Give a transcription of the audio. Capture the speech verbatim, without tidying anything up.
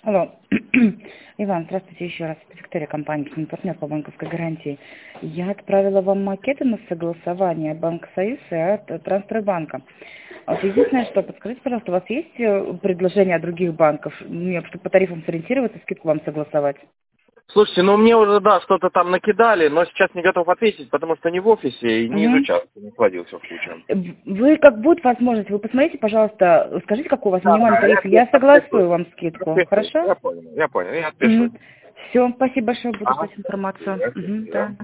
Алло. Иван, здравствуйте еще раз. Это Виктория, компания «Партнер» по банковской гарантии. Я отправила вам макеты на согласование Банка Союз и от Транстройбанка. Вот единственное, что, подскажите, пожалуйста, у вас есть э, предложения от других банков? Мне, чтобы по тарифам сориентироваться, скидку вам согласовать? Слушайте, ну мне уже, да, что-то там накидали, но сейчас не готов ответить, потому что не в офисе и не Угу. изучал, не сладился в случае. Вы, как будет возможность, вы посмотрите, пожалуйста, скажите, какой у вас Да, минимальный да, я тариф, я отпишу, согласую вам скидку, отпишу. хорошо? Я понял, я понял, я отпишу. Угу. Все, спасибо большое, буду Ага. ждать информацию. Спасибо. Угу, Я да.